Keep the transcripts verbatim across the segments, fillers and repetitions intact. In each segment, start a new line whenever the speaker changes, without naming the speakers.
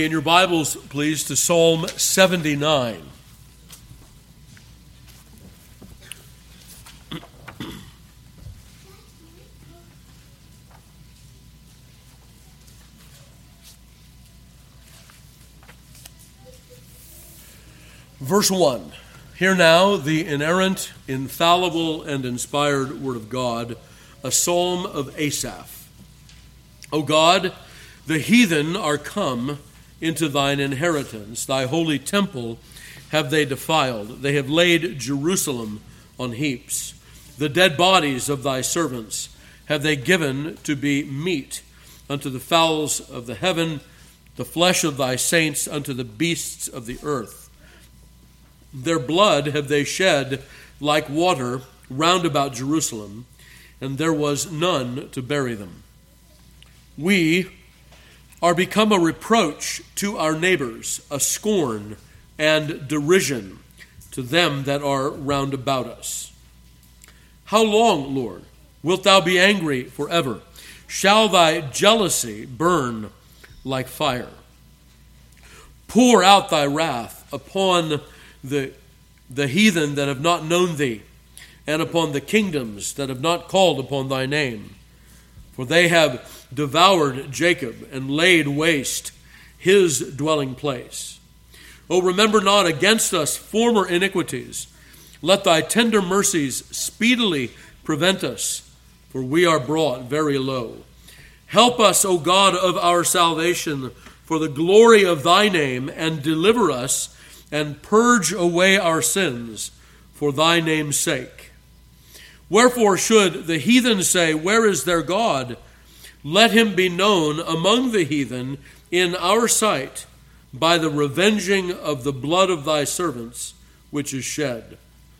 In your Bibles, please, to Psalm seventy-nine. Verse one. Hear now the inerrant, infallible, and inspired word of God, a psalm of Asaph. O God, the heathen are come into thine inheritance. Thy holy temple have they defiled. They have laid Jerusalem on heaps. The dead bodies of thy servants have they given to be meat unto the fowls of the heaven, the flesh of thy saints unto the beasts of the earth. Their blood have they shed like water round about Jerusalem, and there was none to bury them. We are become a reproach to our neighbors, a scorn and derision to them that are round about us. How long, Lord, wilt thou be angry forever? Shall thy jealousy burn like fire? Pour out thy wrath upon the, the heathen that have not known thee, and upon the kingdoms that have not called upon thy name. For they have devoured Jacob and laid waste his dwelling place. O remember not against us former iniquities. Let thy tender mercies speedily prevent us, for we are brought very low. Help us, O God of our salvation, for the glory of thy name, and deliver us, and purge away our sins, for thy name's sake. Wherefore should the heathen say, where is their God? Let him be known among the heathen in our sight by the revenging of the blood of thy servants, which is shed.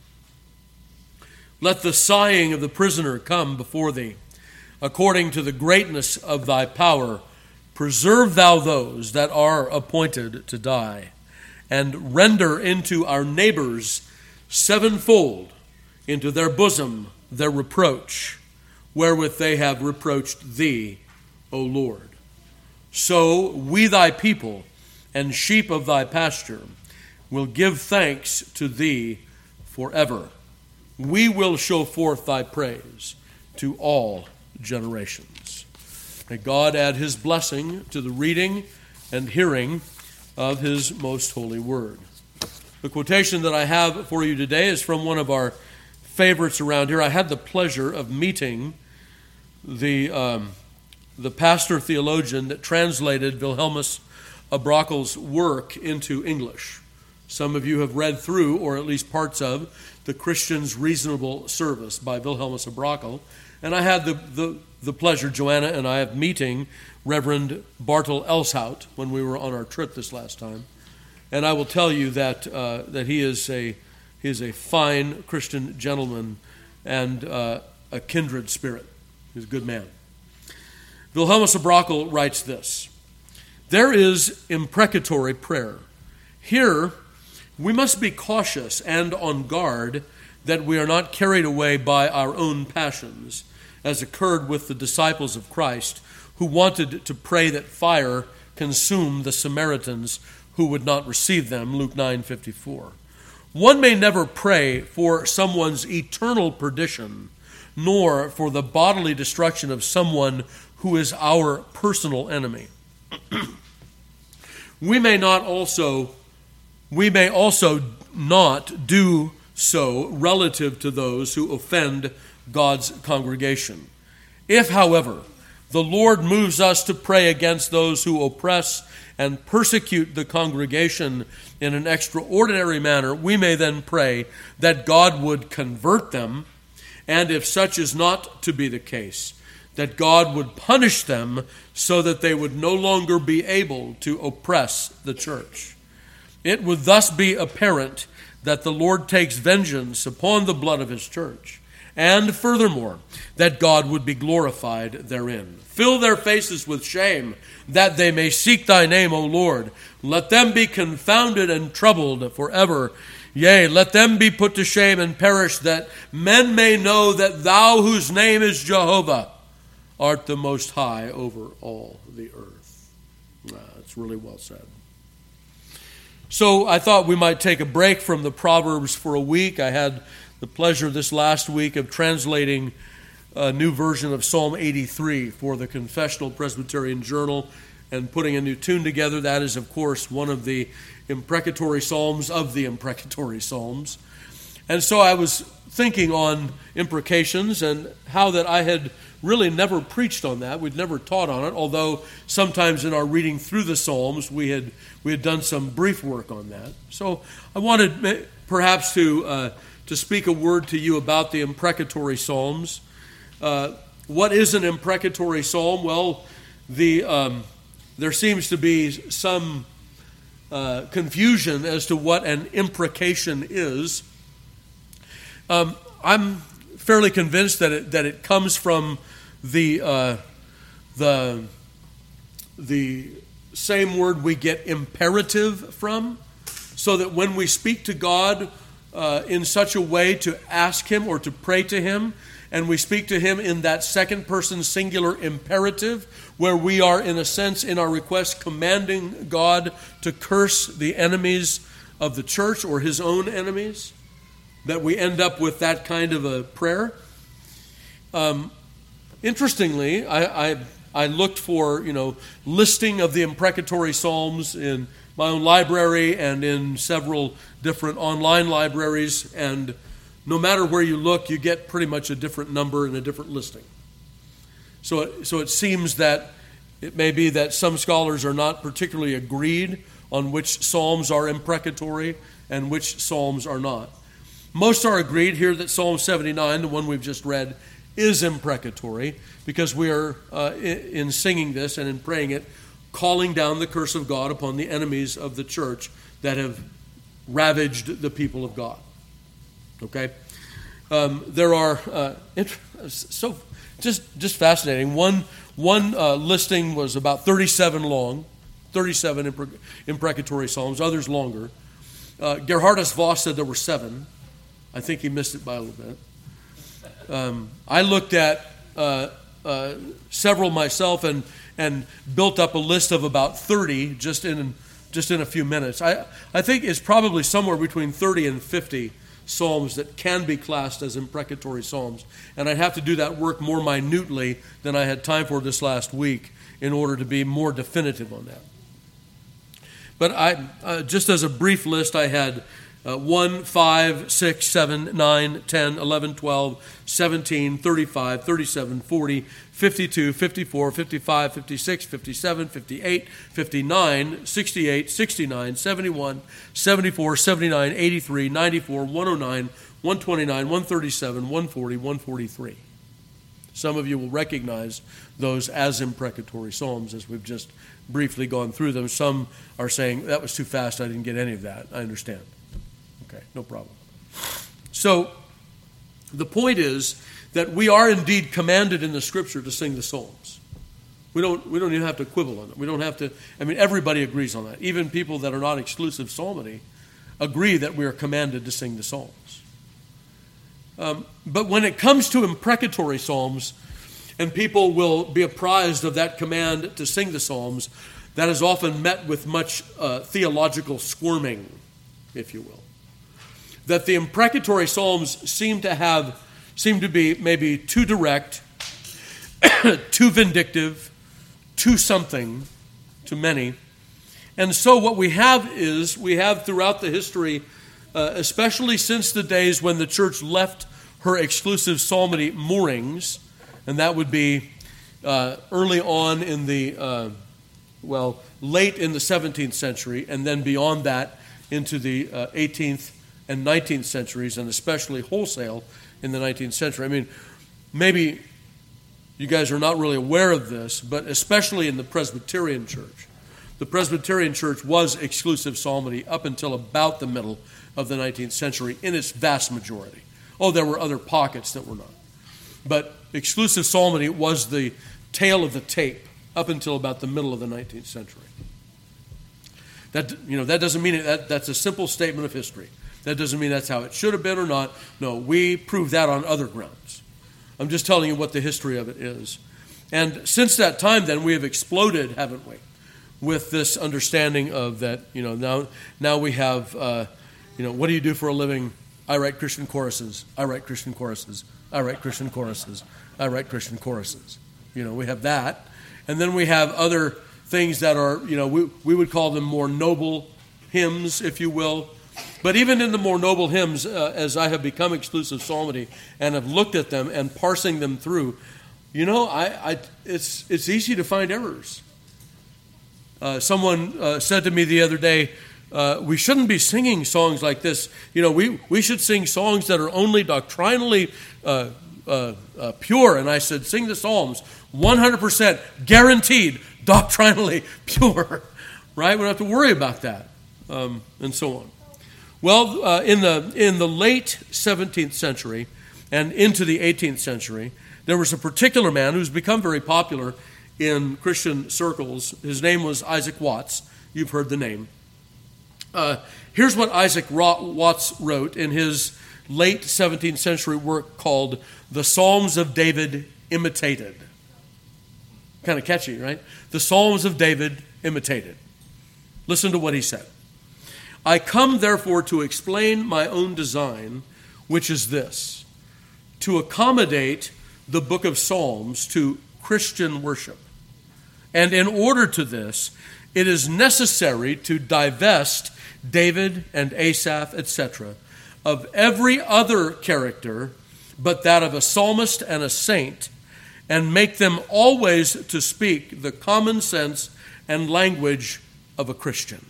Let the sighing of the prisoner come before thee. According to the greatness of thy power, preserve thou those that are appointed to die, and render into our neighbors sevenfold into their bosom their reproach, wherewith they have reproached thee, O Lord. So we thy people and sheep of thy pasture will give thanks to thee forever. We will show forth thy praise to all generations. May God add his blessing to the reading and hearing of his most holy word. The quotation that I have for you today is from one of our favorites around here. I had the pleasure of meeting the um, the pastor theologian that translated Wilhelmus Abrakel's work into English. Some of you have read through, or at least parts of, The Christian's Reasonable Service by Wilhelmus Abrakel, and I had the, the, the pleasure, Joanna and I, of meeting Reverend Bartel Elshout when we were on our trip this last time. And I will tell you that uh, that he is a he is a fine Christian gentleman and uh, a kindred spirit. He's a good man. Wilhelmus Abrakel writes this: there is imprecatory prayer. Here we must be cautious and on guard that we are not carried away by our own passions, as occurred with the disciples of Christ, who wanted to pray that fire consume the Samaritans who would not receive them, Luke nine fifty-four. One may never pray for someone's eternal perdition, nor for the bodily destruction of someone who is our personal enemy. we may not also, we may also not do so relative to those who offend God's congregation. If, however, the Lord moves us to pray against those who oppress and persecute the congregation in an extraordinary manner, we may then pray that God would convert them, and if such is not to be the case, that God would punish them so that they would no longer be able to oppress the church. It would thus be apparent that the Lord takes vengeance upon the blood of his church, and furthermore, that God would be glorified therein. Fill their faces with shame, that they may seek thy name, O Lord. Let them be confounded and troubled forever. Yea, let them be put to shame and perish, that men may know that thou, whose name is Jehovah, art the most high over all the earth. Uh, It's really well said. So I thought we might take a break from the Proverbs for a week. I had the pleasure this last week of translating a new version of Psalm eighty-three for the Confessional Presbyterian Journal and putting a new tune together. That is, of course, one of the imprecatory psalms of the imprecatory psalms. And so I was thinking on imprecations and how that I had really never preached on that. We'd never taught on it, although sometimes in our reading through the Psalms, we had we had done some brief work on that. So I wanted perhaps to uh, to speak a word to you about the imprecatory Psalms. Uh, what is an imprecatory psalm? Well, the um, there seems to be some uh, confusion as to what an imprecation is. Um, I'm fairly convinced that it that it comes from the uh, the the same word we get imperative from, so that when we speak to God uh, in such a way to ask Him or to pray to Him, and we speak to Him in that second person singular imperative, where we are in a sense in our request commanding God to curse the enemies of the church or His own enemies, that we end up with that kind of a prayer. Um, interestingly, I, I I looked for, you know, listing of the imprecatory psalms in my own library and in several different online libraries, and no matter where you look, you get pretty much a different number and a different listing. So it, so it seems that it may be that some scholars are not particularly agreed on which psalms are imprecatory and which psalms are not. Most are agreed here that Psalm seventy-nine, the one we've just read, is imprecatory, because we are, uh, in singing this and in praying it, calling down the curse of God upon the enemies of the church that have ravaged the people of God. Okay? Um, there are, uh, int- so just just fascinating. One, one uh, listing was about thirty-seven long, thirty-seven impre- imprecatory psalms, others longer. Uh, Gerhardus Voss said there were seven. I think he missed it by a little bit. Um, I looked at uh, uh, several myself and and built up a list of about thirty just in just in a few minutes. I I think it's probably somewhere between thirty and fifty psalms that can be classed as imprecatory psalms, and I'd have to do that work more minutely than I had time for this last week in order to be more definitive on that. But I uh, just as a brief list, I had Uh, one, five, six, seven, nine, ten, eleven, twelve, seventeen, thirty-five, thirty-seven, forty, fifty-two, fifty-four, fifty-five, fifty-six, fifty-seven, fifty-eight, fifty-nine, sixty-eight, sixty-nine, seventy-one, seventy-four, seventy-nine, eighty-three, ninety-four, one oh nine, one twenty-nine, one thirty-seven, one forty, one forty-three. Some of you will recognize those as imprecatory psalms as we've just briefly gone through them. Some are saying, that was too fast, I didn't get any of that. I understand. Okay, no problem. So, the point is that we are indeed commanded in the Scripture to sing the Psalms. We don't we don't even have to quibble on it. We don't have to, I mean, everybody agrees on that. Even people that are not exclusive psalmody agree that we are commanded to sing the Psalms. Um, but when it comes to imprecatory psalms, and people will be apprised of that command to sing the Psalms, that is often met with much uh, theological squirming, if you will. That the imprecatory psalms seem to have, seem to be maybe too direct, too vindictive, too something to many. And so what we have is, we have throughout the history, uh, especially since the days when the church left her exclusive psalmody moorings, and that would be uh, early on in the, uh, well, late in the seventeenth century, and then beyond that into the uh, eighteenth and nineteenth centuries, and especially wholesale in the nineteenth century. I mean, maybe you guys are not really aware of this, but especially in the Presbyterian Church. The Presbyterian Church was exclusive psalmody up until about the middle of the nineteenth century in its vast majority. Oh, there were other pockets that were not. But exclusive psalmody was the tail of the tape up until about the middle of the nineteenth century. That, you know, that doesn't mean it, that that's a simple statement of history. That doesn't mean that's how it should have been or not. No, we prove that on other grounds. I'm just telling you what the history of it is. And since that time, then, we have exploded, haven't we, with this understanding of that, you know, now now we have, uh, you know, what do you do for a living? I write Christian choruses. I write Christian choruses. I write Christian choruses. I write Christian choruses. You know, we have that. And then we have other things that are, you know, we, we would call them more noble hymns, if you will. But even in the more noble hymns, uh, as I have become exclusive psalmody and have looked at them and parsing them through, you know, I, I it's it's easy to find errors. Uh, someone uh, said to me the other day, uh, we shouldn't be singing songs like this. You know, we, we should sing songs that are only doctrinally uh, uh, uh, pure. And I said, sing the Psalms, one hundred percent guaranteed doctrinally pure. Right? We don't have to worry about that, um, and so on. Well, uh, in the in the late seventeenth century and into the eighteenth century, there was a particular man who's become very popular in Christian circles. His name was Isaac Watts. You've heard the name. Uh, here's what Isaac Watts wrote in his late seventeenth century work called The Psalms of David Imitated. Kind of catchy, right? The Psalms of David Imitated. Listen to what he said. I come, therefore, to explain my own design, which is this: to accommodate the book of Psalms to Christian worship. And in order to this, it is necessary to divest David and Asaph, et cetera, of every other character but that of a psalmist and a saint, and make them always to speak the common sense and language of a Christian.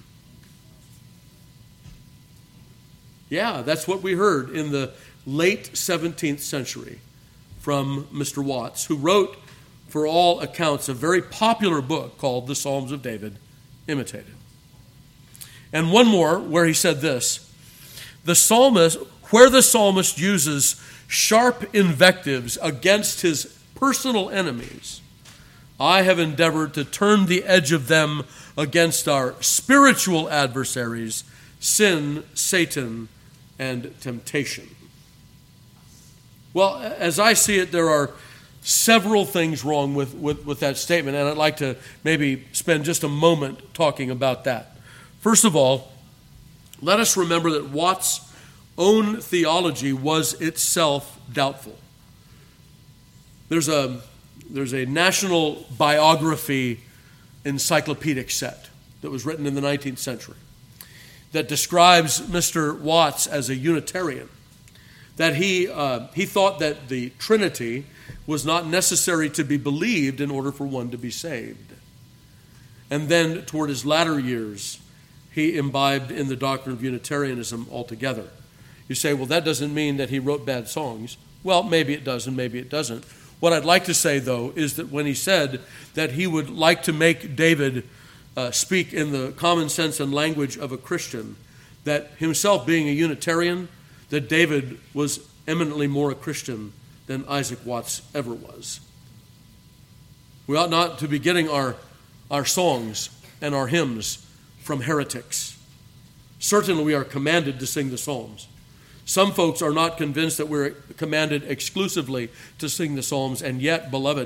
Yeah, that's what we heard in the late seventeenth century from Mister Watts, who wrote, for all accounts, a very popular book called The Psalms of David Imitated. And one more where he said this: the psalmist, where the psalmist uses sharp invectives against his personal enemies, I have endeavored to turn the edge of them against our spiritual adversaries, sin, Satan, and temptation. Well, as I see it, there are several things wrong with, with, with that statement, and I'd like to maybe spend just a moment talking about that. First of all, let us remember that Watts' own theology was itself doubtful. There's a, there's a national biography encyclopedic set that was written in the nineteenth century that describes Mister Watts as a Unitarian, that he uh, he thought that the Trinity was not necessary to be believed in order for one to be saved. And then toward his latter years, he imbibed in the doctrine of Unitarianism altogether. You say, well, that doesn't mean that he wrote bad songs. Well, maybe it does and maybe it doesn't. What I'd like to say, though, is that when he said that he would like to make David Uh, speak in the common sense and language of a Christian, that himself being a Unitarian, that David was eminently more a Christian than Isaac Watts ever was. We ought not to be getting our, our songs and our hymns from heretics. Certainly we are commanded to sing the Psalms. Some folks are not convinced that we're commanded exclusively to sing the Psalms, and yet, beloved,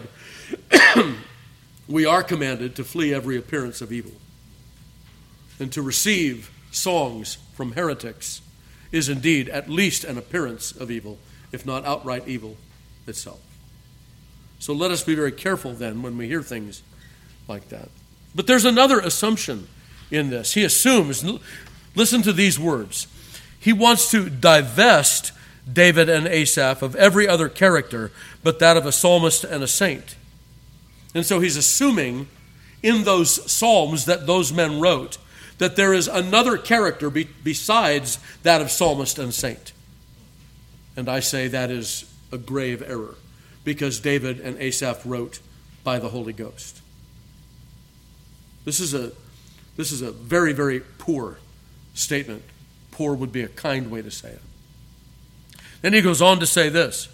we are commanded to flee every appearance of evil. And to receive songs from heretics is indeed at least an appearance of evil, if not outright evil itself. So let us be very careful then when we hear things like that. But there's another assumption in this. He assumes, listen to these words, he wants to divest David and Asaph of every other character but that of a psalmist and a saint. And so he's assuming in those psalms that those men wrote that there is another character be, besides that of psalmist and saint. And I say that is a grave error, because David and Asaph wrote by the Holy Ghost. This is a, this is a very, very poor statement. Poor would be a kind way to say it. Then he goes on to say this.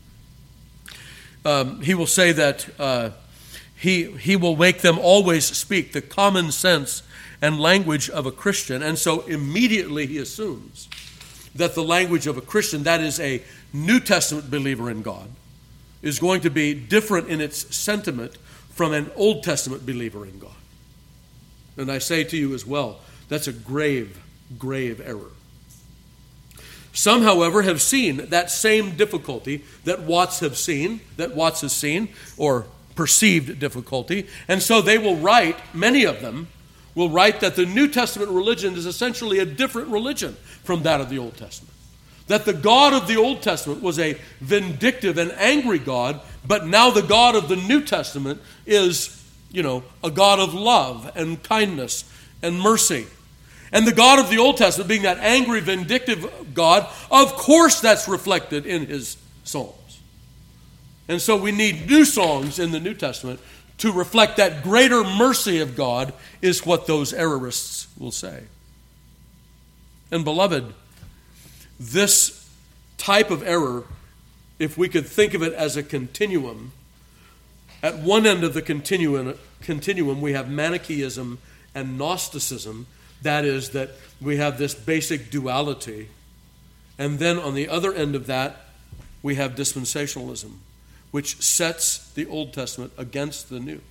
Um, he will say that uh, he, he will make them always speak the common sense and language of a Christian. And so immediately he assumes that the language of a Christian, that is a New Testament believer in God, is going to be different in its sentiment from an Old Testament believer in God. And I say to you as well, that's a grave, grave error. Some, however, have seen that same difficulty that Watts have seen, that Watts has seen, or perceived difficulty, and so they will write, many of them will write that the New Testament religion is essentially a different religion from that of the Old Testament. That the God of the Old Testament was a vindictive and angry God, but now the God of the New Testament is, you know, a God of love and kindness and mercy. And the God of the Old Testament being that angry, vindictive God, of course that's reflected in his Psalms. And so we need new songs in the New Testament to reflect that greater mercy of God, is what those errorists will say. And beloved, this type of error, if we could think of it as a continuum, at one end of the continuum, continuum we have Manichaeism and Gnosticism. That is, that we have this basic duality. And then on the other end of that, we have dispensationalism, which sets the Old Testament against the New.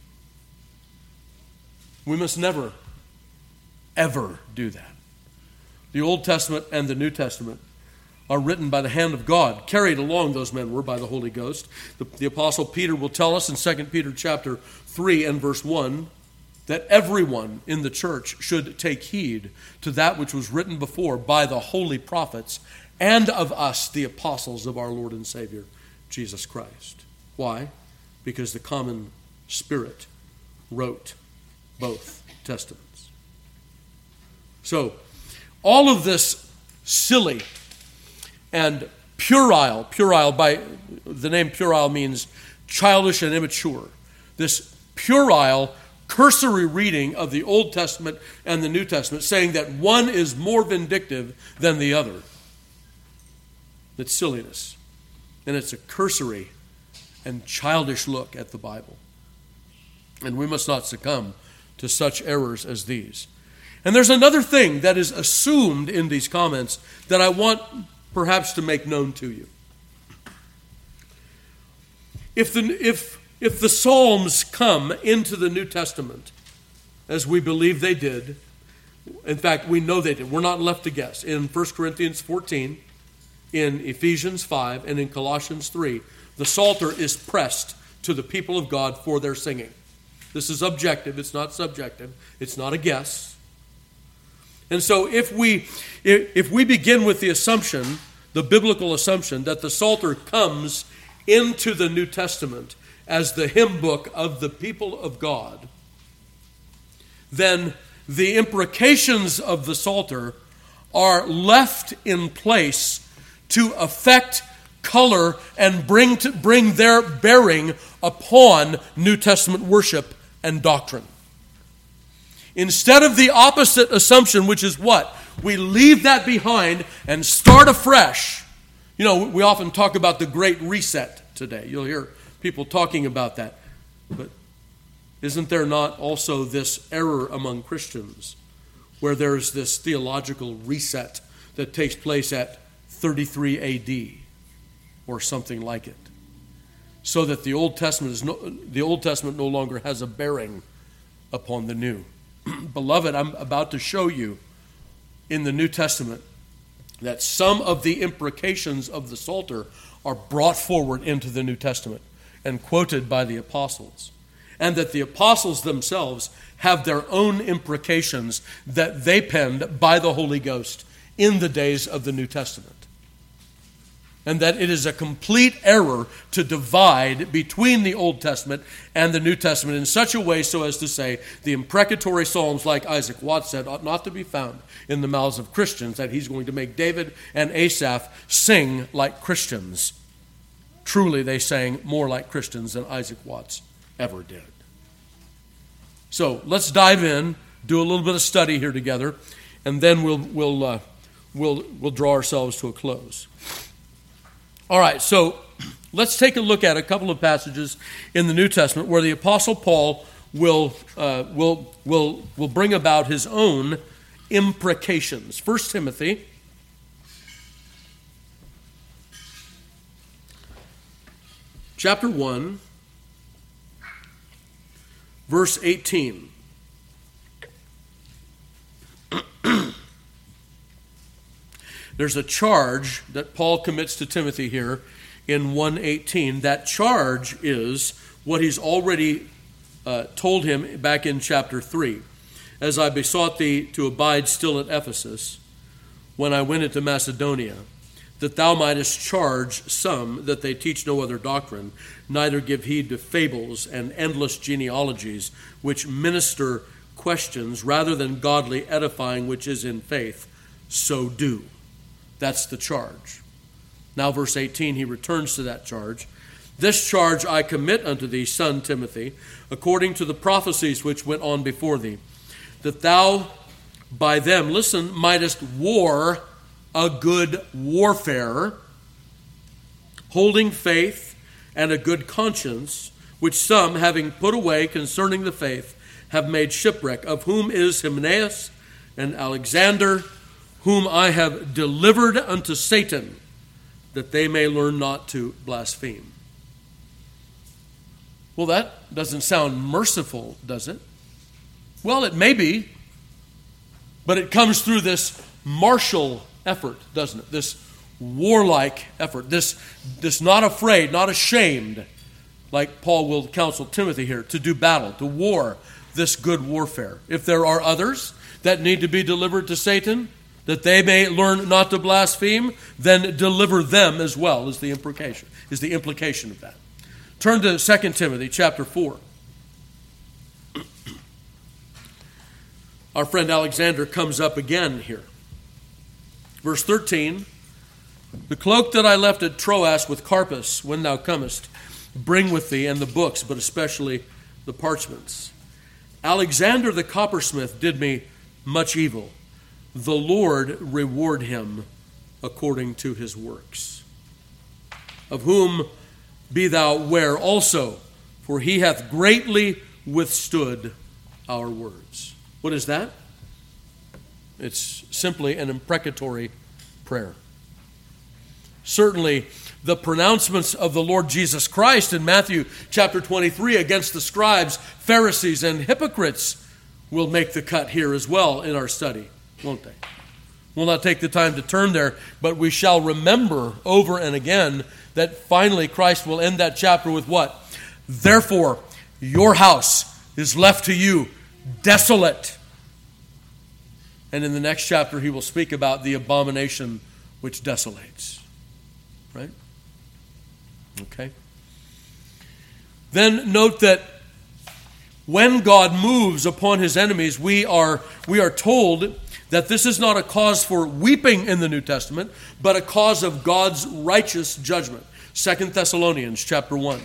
We must never, ever do that. The Old Testament and the New Testament are written by the hand of God. Carried along, those men were, by the Holy Ghost. The, the Apostle Peter will tell us in Second Peter chapter three and verse one, that everyone in the church should take heed to that which was written before by the holy prophets and of us, the apostles of our Lord and Savior, Jesus Christ. Why? Because the common Spirit wrote both testaments. So, all of this silly and puerile, puerile by the name puerile means childish and immature. This puerile, cursory reading of the Old Testament and the New Testament, saying that one is more vindictive than the other. It's silliness. And it's a cursory and childish look at the Bible. And we must not succumb to such errors as these. And there's another thing that is assumed in these comments that I want perhaps to make known to you. If the if If the Psalms come into the New Testament, as we believe they did, in fact, we know they did. We're not left to guess. In First Corinthians fourteen, in Ephesians five, and in Colossians three, the Psalter is pressed to the people of God for their singing. This is objective. It's not subjective. It's not a guess. And so if we, if we begin with the assumption, the biblical assumption, that the Psalter comes into the New Testament as the hymn book of the people of God, then the imprecations of the Psalter are left in place to affect, color, and bring to, bring their bearing upon New Testament worship and doctrine. Instead of the opposite assumption, which is what? We leave that behind and start afresh. You know, we often talk about the Great Reset today. You'll hear people talking about that. But isn't there not also this error among Christians where there's this theological reset that takes place at thirty-three A D or something like it, so that the Old Testament is no, the Old Testament no longer has a bearing upon the New? Beloved, I'm about to show you in the New Testament that some of the imprecations of the Psalter are brought forward into the New Testament and quoted by the apostles, and that the apostles themselves have their own imprecations that they penned by the Holy Ghost in the days of the New Testament. And that it is a complete error to divide between the Old Testament and the New Testament in such a way so as to say the imprecatory psalms, like Isaac Watts said, ought not to be found in the mouths of Christians, that he's going to make David and Asaph sing like Christians. Truly, they sang more like Christians than Isaac Watts ever did. So let's dive in, do a little bit of study here together, and then we'll we'll uh, we'll we'll draw ourselves to a close. All right, so let's take a look at a couple of passages in the New Testament where the Apostle Paul will uh, will will will bring about his own imprecations. First Timothy chapter one, verse eighteen. There's a charge that Paul commits to Timothy here in one eighteen. That charge is what he's already uh, told him back in chapter three. As I besought thee to abide still at Ephesus, when I went into Macedonia, that thou mightest charge some that they teach no other doctrine, neither give heed to fables and endless genealogies, which minister questions rather than godly edifying, which is in faith. So do. That's the charge. Now, verse eighteen, he returns to that charge. This charge I commit unto thee, son Timothy, according to the prophecies which went on before thee, that thou by them, listen, mightest war a good warfare, holding faith and a good conscience, which some, having put away concerning the faith, have made shipwreck, of whom is Hymenaeus and Alexander, whom I have delivered unto Satan, that they may learn not to blaspheme. Well, that doesn't sound merciful, does it? Well, it may be, but it comes through this martial effort, doesn't it? This warlike effort, this, this not afraid, not ashamed, like Paul will counsel Timothy here, to do battle, to war this good warfare. If there are others that need to be delivered to Satan, that they may learn not to blaspheme, then deliver them as well, is the implication, is the implication of that. Turn to Second Timothy chapter four. Our friend Alexander comes up again here. Verse thirteen, the cloak that I left at Troas with Carpus, when thou comest, bring with thee, and the books, but especially the parchments. Alexander the coppersmith did me much evil. The Lord reward him according to his works. Of whom be thou ware also, for he hath greatly withstood our words. What is that? It's simply an imprecatory prayer. Certainly, the pronouncements of the Lord Jesus Christ in Matthew chapter twenty-three against the scribes, Pharisees, and hypocrites will make the cut here as well in our study, won't they? We'll not take the time to turn there, but we shall remember over and again that finally Christ will end that chapter with what? Therefore, your house is left to you desolate. And in the next chapter, he will speak about the abomination which desolates. Right? Okay. Then note that when God moves upon his enemies, we are, we are told that this is not a cause for weeping in the New Testament, but a cause of God's righteous judgment. Second Thessalonians chapter one.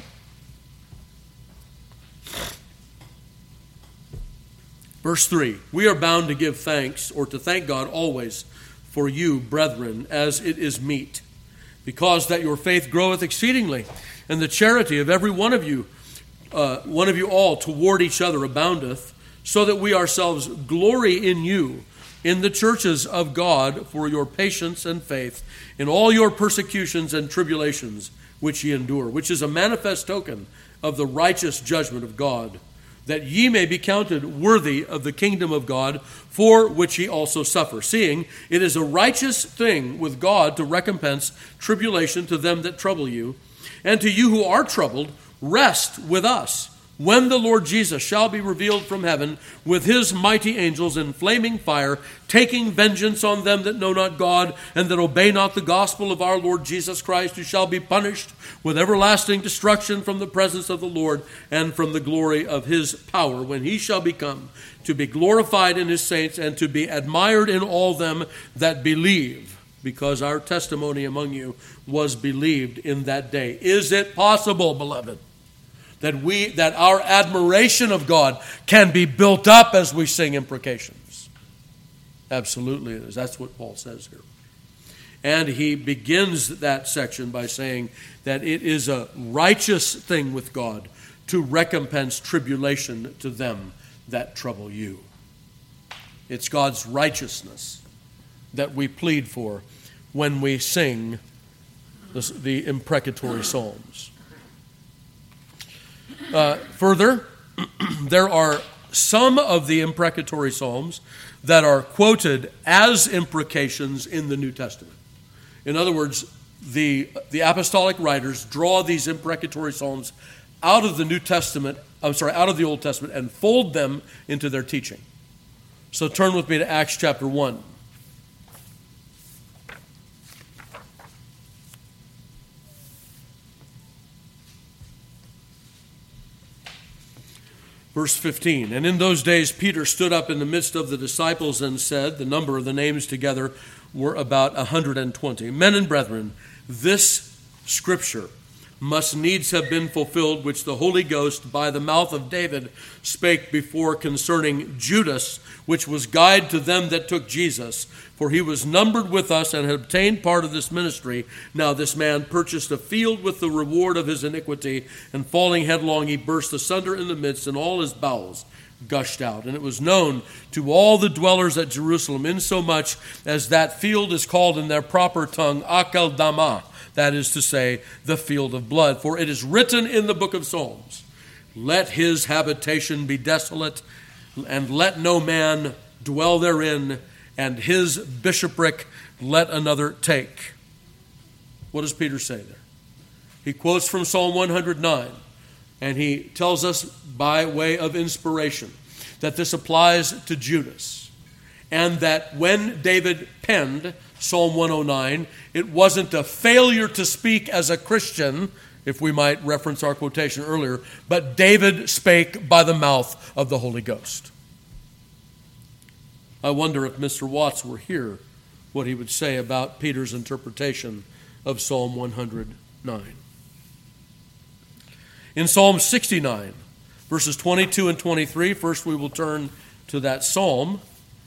Verse three, we are bound to give thanks, or to thank God always for you, brethren, as it is meet, because that your faith groweth exceedingly, and the charity of every one of you, uh, one of you all, toward each other aboundeth, so that we ourselves glory in you, in the churches of God, for your patience and faith, in all your persecutions and tribulations which ye endure, which is a manifest token of the righteous judgment of God, that ye may be counted worthy of the kingdom of God, for which ye also suffer, seeing it is a righteous thing with God to recompense tribulation to them that trouble you, and to you who are troubled, rest with us, when the Lord Jesus shall be revealed from heaven with his mighty angels in flaming fire, taking vengeance on them that know not God and that obey not the gospel of our Lord Jesus Christ, who shall be punished with everlasting destruction from the presence of the Lord and from the glory of his power, when he shall become to be glorified in his saints and to be admired in all them that believe, because our testimony among you was believed in that day. Is it possible, beloved, that we that our admiration of God can be built up as we sing imprecations? Absolutely it is. That's what Paul says here. And he begins that section by saying that it is a righteous thing with God to recompense tribulation to them that trouble you. It's God's righteousness that we plead for when we sing the, the imprecatory psalms. Uh, further, there are some of the imprecatory psalms that are quoted as imprecations in the New Testament. In other words, the, the apostolic writers draw these imprecatory psalms out of the New Testament, I'm sorry, out of the Old Testament and fold them into their teaching. So turn with me to Acts chapter one. Verse fifteen, and in those days Peter stood up in the midst of the disciples and said, the number of the names together were about a hundred and twenty, men and brethren, this scripture must needs have been fulfilled, which the Holy Ghost by the mouth of David spake before concerning Judas, which was guide to them that took Jesus. For he was numbered with us and had obtained part of this ministry. Now this man purchased a field with the reward of his iniquity, and falling headlong he burst asunder in the midst, and all his bowels gushed out. And it was known to all the dwellers at Jerusalem, insomuch as that field is called in their proper tongue Akeldama, that is to say, the field of blood. For it is written in the book of Psalms, let his habitation be desolate, and let no man dwell therein, and his bishopric let another take. What does Peter say there? He quotes from Psalm one hundred nine, and he tells us by way of inspiration that this applies to Judas, and that when David penned Psalm one oh nine, it wasn't a failure to speak as a Christian, if we might reference our quotation earlier, but David spake by the mouth of the Holy Ghost. I wonder if Mister Watts were here, what he would say about Peter's interpretation of Psalm one hundred nine. In Psalm sixty-nine, verses twenty-two and twenty-three, first we will turn to that psalm.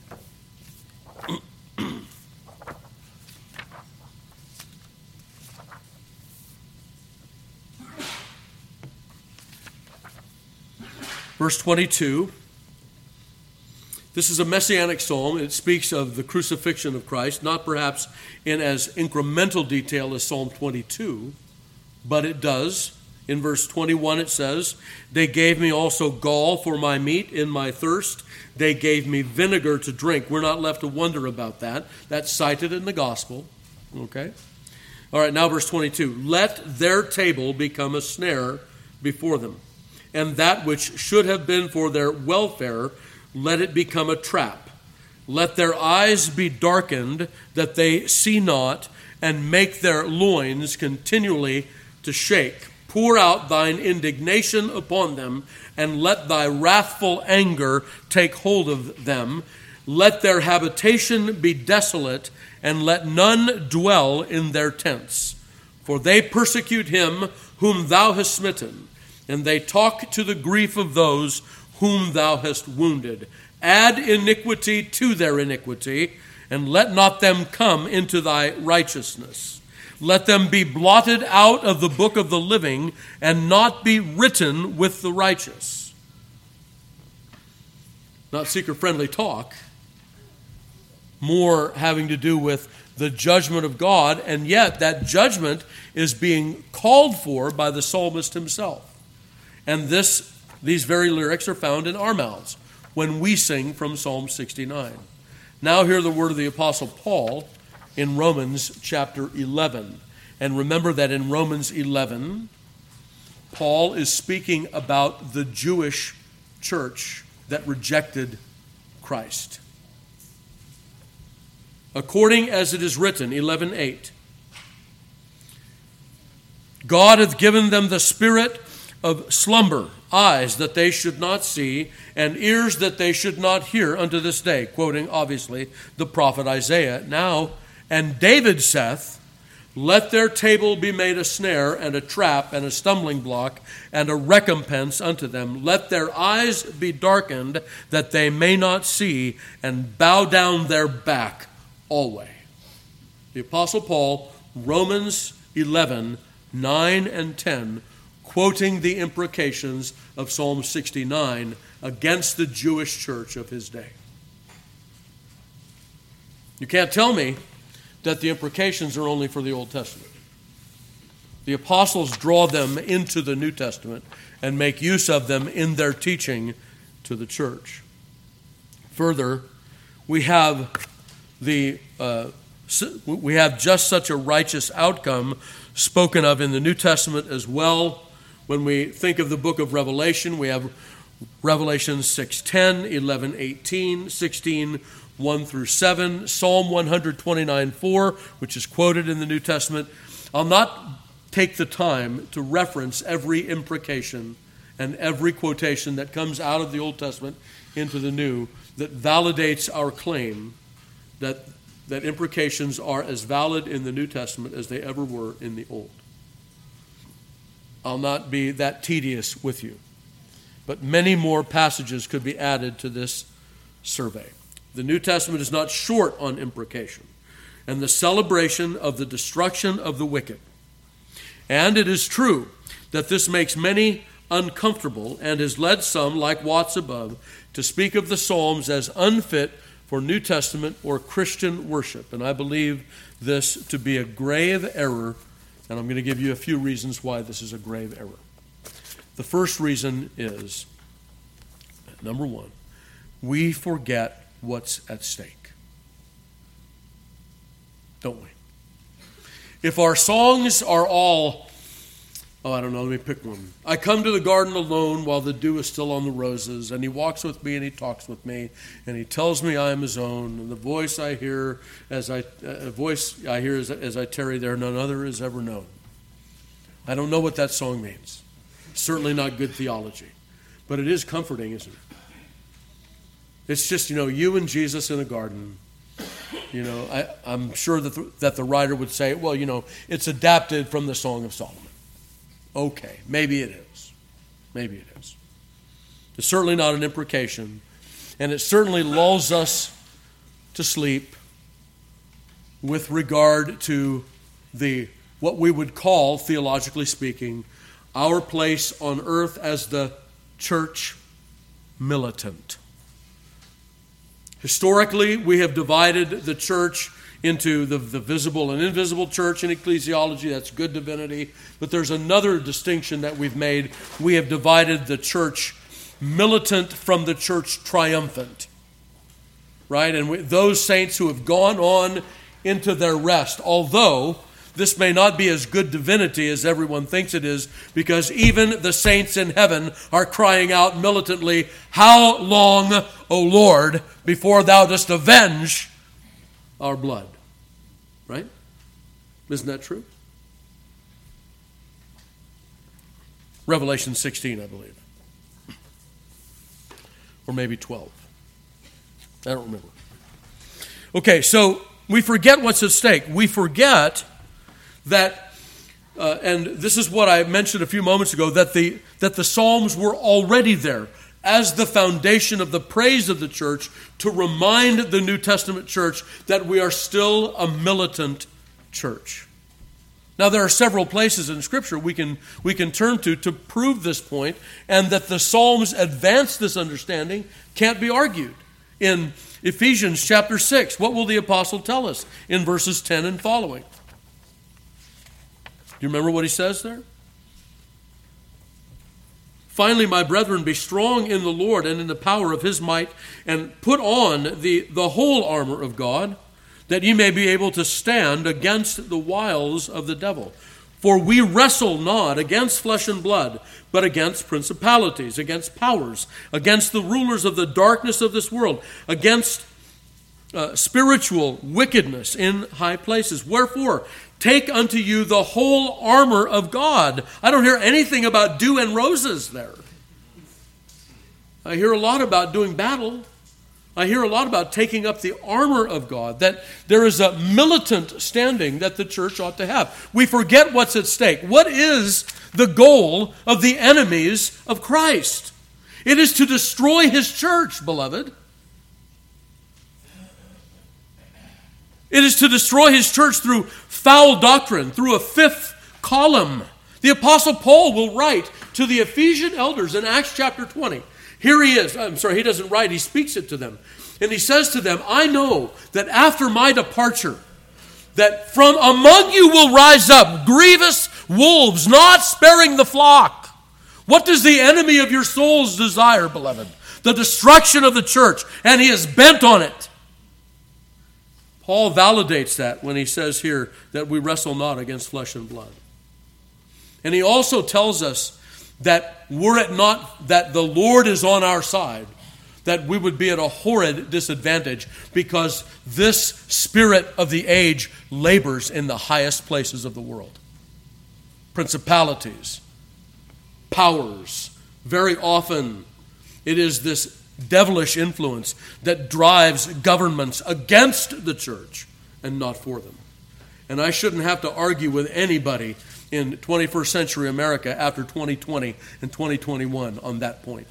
Verse twenty-two, this is a messianic psalm. It speaks of the crucifixion of Christ, not perhaps in as incremental detail as Psalm twenty-two, but it does. In verse twenty-one it says, they gave me also gall for my meat in my thirst. They gave me vinegar to drink. We're not left to wonder about that. That's cited in the gospel. Okay? All right, now verse twenty-two. Let their table become a snare before them, and that which should have been for their welfare, let it become a trap. Let their eyes be darkened, that they see not, and make their loins continually to shake. Pour out thine indignation upon them, and let thy wrathful anger take hold of them. Let their habitation be desolate, and let none dwell in their tents. For they persecute him whom thou hast smitten, and they talk to the grief of those whom thou hast wounded. Add iniquity to their iniquity, and let not them come into thy righteousness. Let them be blotted out of the book of the living, and not be written with the righteous. Not seeker-friendly talk, more having to do with the judgment of God, and yet that judgment is being called for by the psalmist himself. And this, these very lyrics are found in our mouths when we sing from Psalm sixty-nine. Now hear the word of the Apostle Paul in Romans chapter eleven. And remember that in Romans eleven, Paul is speaking about the Jewish church that rejected Christ. According as it is written, eleven eight, God hath given them the spirit of slumber, eyes that they should not see, and ears that they should not hear unto this day. Quoting, obviously, the prophet Isaiah. Now, and David saith, let their table be made a snare, and a trap, and a stumbling block, and a recompense unto them. Let their eyes be darkened, that they may not see, and bow down their back always. The Apostle Paul, Romans eleven, nine and ten, quoting the imprecations of Psalm sixty-nine against the Jewish church of his day. You can't tell me that the imprecations are only for the Old Testament. The apostles draw them into the New Testament and make use of them in their teaching to the church. Further, we have the uh, we have just such a righteous outcome spoken of in the New Testament as well. When we think of the book of Revelation, we have Revelation six ten, eleven eighteen, sixteen one through seven, Psalm one twenty-nine four, which is quoted in the New Testament. I'll not take the time to reference every imprecation and every quotation that comes out of the Old Testament into the New that validates our claim that, that imprecations are as valid in the New Testament as they ever were in the Old. I'll not be that tedious with you, but many more passages could be added to this survey. The New Testament is not short on imprecation and the celebration of the destruction of the wicked. And it is true that this makes many uncomfortable and has led some, like Watts above, to speak of the Psalms as unfit for New Testament or Christian worship. And I believe this to be a grave error, and I'm going to give you a few reasons why this is a grave error. The first reason is, number one, we forget what's at stake. Don't we? If our songs are all, oh, I don't know, let me pick one. I come to the garden alone while the dew is still on the roses, and he walks with me and he talks with me, and he tells me I am his own, and the voice I hear as I, a voice I hear as, as I tarry there, none other is ever known. I don't know what that song means. Certainly not good theology, but it is comforting, isn't it? It's just, you know, you and Jesus in a garden. You know, I, I'm sure that the, that the writer would say, well, you know, it's adapted from the Song of Solomon. Okay, maybe it is. Maybe it is. It's certainly not an imprecation, and it certainly lulls us to sleep with regard to the what we would call, theologically speaking, our place on earth as the church militant. Historically, we have divided the church into the, the visible and invisible church in ecclesiology. That's good divinity. But there's another distinction that we've made. We have divided the church militant from the church triumphant. Right? And we, those saints who have gone on into their rest, although this may not be as good divinity as everyone thinks it is, because even the saints in heaven are crying out militantly, "How long, O Lord, before thou dost avenge our blood?" Right? Isn't that true? Revelation sixteen, I believe. Or maybe twelve. I don't remember. Okay, so we forget what's at stake. We forget that, uh, and this is what I mentioned a few moments ago, that the that the Psalms were already there as the foundation of the praise of the church to remind the New Testament church that we are still a militant church. Now, there are several places in Scripture we can we can turn to to prove this point, and that the Psalms advance this understanding can't be argued. In Ephesians chapter six, what will the apostle tell us in verses ten and following? Do you remember what he says there? Finally, my brethren, be strong in the Lord and in the power of his might, and put on the, the whole armor of God, that ye may be able to stand against the wiles of the devil. For we wrestle not against flesh and blood, but against principalities, against powers, against the rulers of the darkness of this world, against uh, spiritual wickedness in high places. Wherefore, take unto you the whole armor of God. I don't hear anything about dew and roses there. I hear a lot about doing battle. I hear a lot about taking up the armor of God, that there is a militant standing that the church ought to have. We forget what's at stake. What is the goal of the enemies of Christ? It is to destroy his church, beloved. It is to destroy his church through foul doctrine, through a fifth column. The Apostle Paul will write to the Ephesian elders in Acts chapter twenty. Here he is. I'm sorry, he doesn't write, he speaks it to them. And he says to them, I know that after my departure, that from among you will rise up grievous wolves, not sparing the flock. What does the enemy of your souls desire, beloved? The destruction of the church, and he is bent on it. Paul validates that when he says here that we wrestle not against flesh and blood. And he also tells us that were it not that the Lord is on our side, that we would be at a horrid disadvantage, because this spirit of the age labors in the highest places of the world. Principalities, powers. Very often it is this devilish influence that drives governments against the church and not for them. And I shouldn't have to argue with anybody in twenty-first century America after twenty twenty and twenty twenty-one on that point.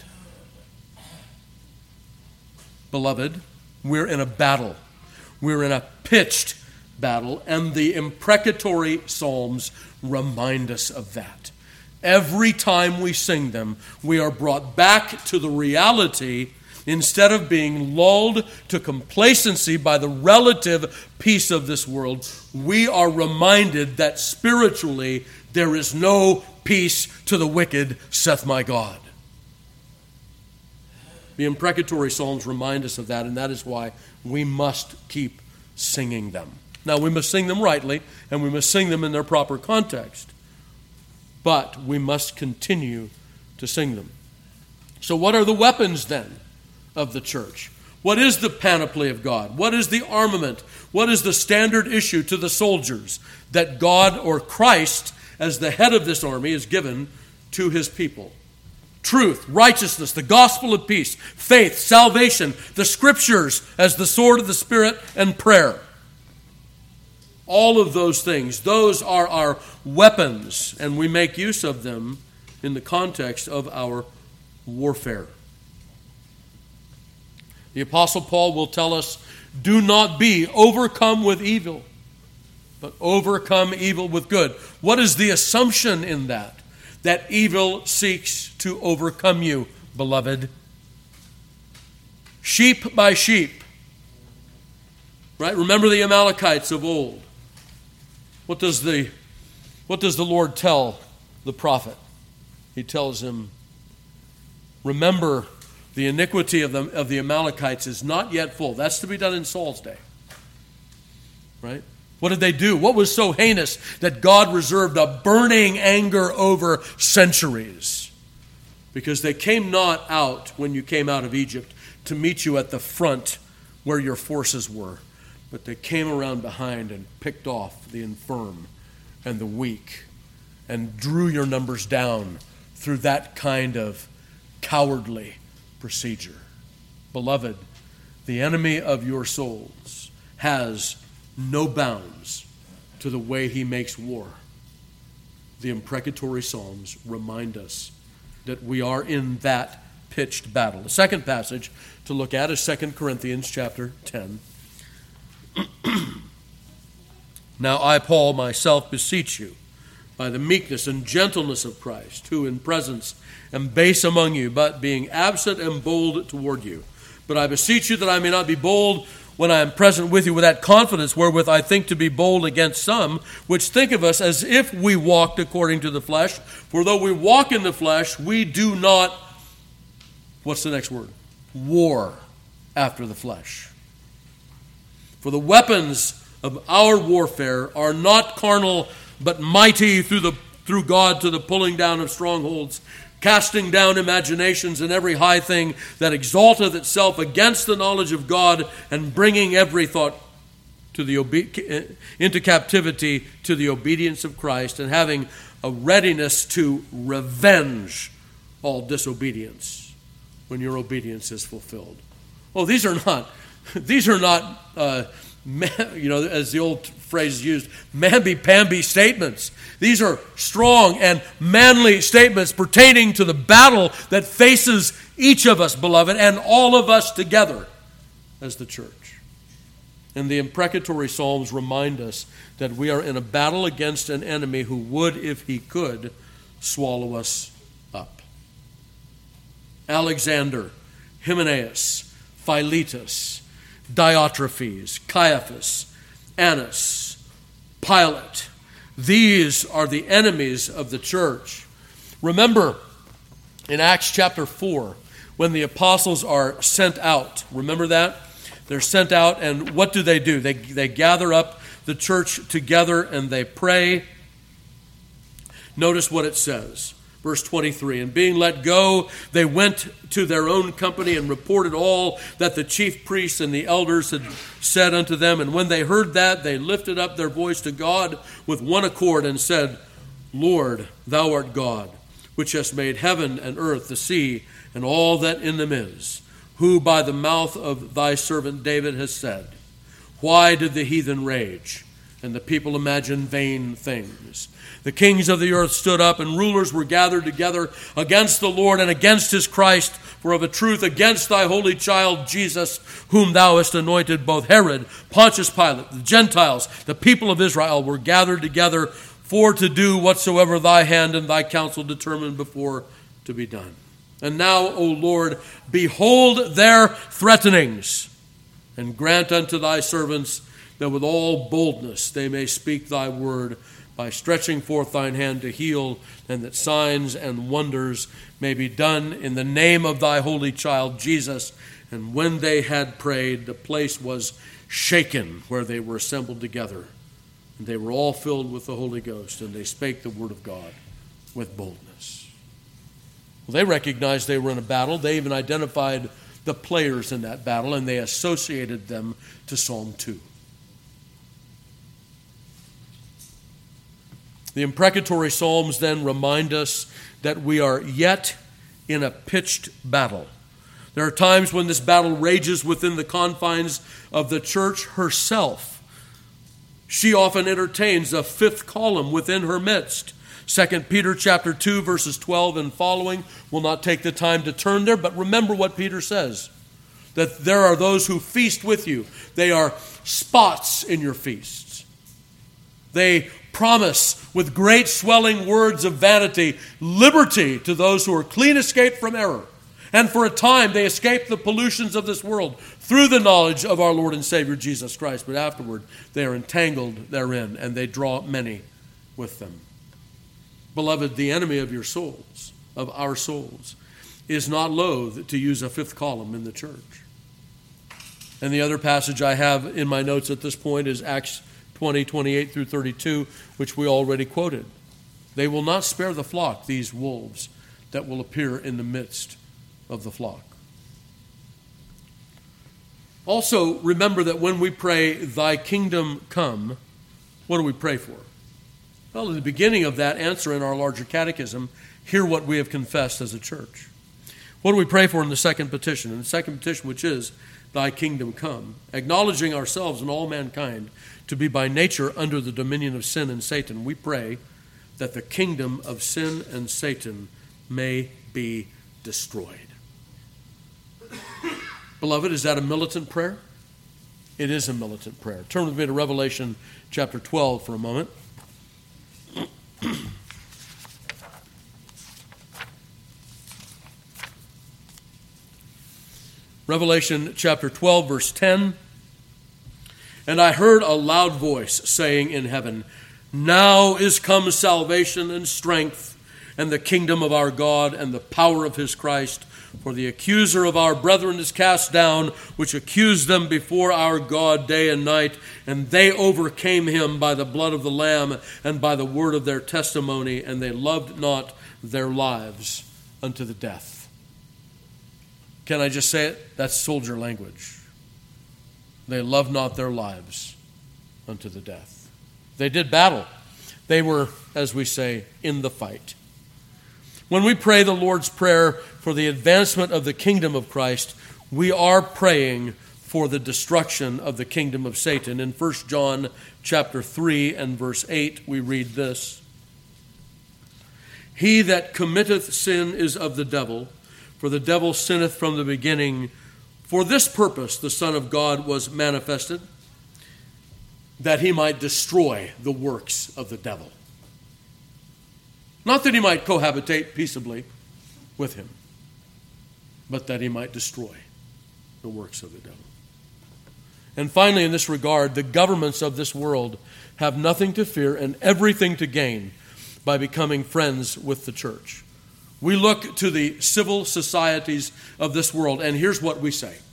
Beloved, we're in a battle. We're in a pitched battle, and the imprecatory psalms remind us of that. Every time we sing them, we are brought back to the reality. Instead of being lulled to complacency by the relative peace of this world, we are reminded that spiritually there is no peace to the wicked, saith my God. The imprecatory psalms remind us of that, and that is why we must keep singing them. Now, we must sing them rightly, and we must sing them in their proper context, but we must continue to sing them. So what are the weapons then of the church? What is the panoply of God? What is the armament? What is the standard issue to the soldiers that God or Christ, as the head of this army, is given to his people? Truth, righteousness, the gospel of peace, faith, salvation, the scriptures as the sword of the Spirit, and prayer. All of those things, those are our weapons, and we make use of them in the context of our warfare. The Apostle Paul will tell us, do not be overcome with evil, but overcome evil with good. What is the assumption in that? That evil seeks to overcome you, beloved. Sheep by sheep. Right? Remember the Amalekites of old. What does the, what does the Lord tell the prophet? He tells him, remember, the iniquity of the, of the Amalekites is not yet full. That's to be done in Saul's day. Right? What did they do? What was so heinous that God reserved a burning anger over centuries? Because they came not out when you came out of Egypt to meet you at the front where your forces were, but they came around behind and picked off the infirm and the weak and drew your numbers down through that kind of cowardly procedure. Beloved, the enemy of your souls has no bounds to the way he makes war. The imprecatory psalms remind us that we are in that pitched battle. The second passage to look at is Second Corinthians chapter ten. Now I, Paul, myself beseech you, by the meekness and gentleness of Christ, who in presence am base among you, but being absent am bold toward you. But I beseech you that I may not be bold when I am present with you with that confidence wherewith I think to be bold against some, which think of us as if we walked according to the flesh. For though we walk in the flesh, we do not, what's the next word? War after the flesh. For the weapons of our warfare are not carnal, but mighty through the through God to the pulling down of strongholds, casting down imaginations and every high thing that exalteth itself against the knowledge of God, and bringing every thought to the obe- into captivity to the obedience of Christ, and having a readiness to revenge all disobedience when your obedience is fulfilled. Oh, these are not these are not uh, you know, as the old phrase is used, mamby-pamby statements. These are strong and manly statements pertaining to the battle that faces each of us, beloved, and all of us together as the church. And the imprecatory psalms remind us that we are in a battle against an enemy who would, if he could, swallow us up. Alexander, Hymenaeus, Philetus, Diotrephes, Caiaphas, Annas, Pilate. These are the enemies of the church. Remember in Acts chapter four, when the apostles are sent out, remember that? They're sent out, and what do they do? They, they gather up the church together and they pray. Notice what it says. Verse twenty-three, and being let go, they went to their own company and reported all that the chief priests and the elders had said unto them. And when they heard that, they lifted up their voice to God with one accord and said, Lord, thou art God, which hast made heaven and earth, the sea, and all that in them is, who by the mouth of thy servant David has said, why did the heathen rage, and the people imagine vain things? The kings of the earth stood up, and rulers were gathered together against the Lord and against his Christ. For of a truth against thy holy child Jesus, whom thou hast anointed, both Herod, Pontius Pilate, the Gentiles, the people of Israel were gathered together for to do whatsoever thy hand and thy counsel determined before to be done. And now, O Lord, behold their threatenings, and grant unto thy servants that with all boldness they may speak thy word, by stretching forth thine hand to heal, and that signs and wonders may be done in the name of thy holy child Jesus. And when they had prayed, the place was shaken where they were assembled together. And they were all filled with the Holy Ghost, and they spake the word of God with boldness. Well, they recognized they were in a battle. They even identified the players in that battle, and they associated them to Psalm two. The imprecatory Psalms then remind us that we are yet in a pitched battle. There are times when this battle rages within the confines of the church herself. She often entertains a fifth column within her midst. Second Peter chapter two, verses twelve and following. We'll not take the time to turn there, but remember what Peter says, that there are those who feast with you. They are spots in your feasts. They promise with great swelling words of vanity liberty to those who are clean escaped from error. And for a time they escape the pollutions of this world through the knowledge of our Lord and Savior Jesus Christ. But afterward they are entangled therein, and they draw many with them. Beloved, the enemy of your souls, of our souls, is not loath to use a fifth column in the church. And the other passage I have in my notes at this point is Acts twenty, twenty-eight through thirty-two, which we already quoted. They will not spare the flock, these wolves that will appear in the midst of the flock. Also, remember that when we pray, thy kingdom come, what do we pray for? Well, in the beginning of that answer in our larger catechism, hear what we have confessed as a church. What do we pray for in the second petition? In the second petition, which is, thy kingdom come, acknowledging ourselves and all mankind to be by nature under the dominion of sin and Satan, we pray that the kingdom of sin and Satan may be destroyed. Beloved, is that a militant prayer? It is a militant prayer. Turn with me to Revelation chapter twelve for a moment. Revelation chapter twelve, verse ten. And I heard a loud voice saying in heaven, now is come salvation and strength and the kingdom of our God and the power of his Christ. For the accuser of our brethren is cast down, which accused them before our God day and night. And they overcame him by the blood of the Lamb and by the word of their testimony, and they loved not their lives unto the death. Can I just say it? That's soldier language. They loved not their lives unto the death. They did battle. They were, as we say, in the fight. When we pray the Lord's Prayer for the advancement of the kingdom of Christ, we are praying for the destruction of the kingdom of Satan. In First John chapter three and verse eight, we read this. He that committeth sin is of the devil, for the devil sinneth from the beginning. For this purpose the Son of God was manifested, that he might destroy the works of the devil. Not that he might cohabitate peaceably with him, but that he might destroy the works of the devil. And finally, in this regard, the governments of this world have nothing to fear and everything to gain by becoming friends with the church. We look to the civil societies of this world, and here's what we say.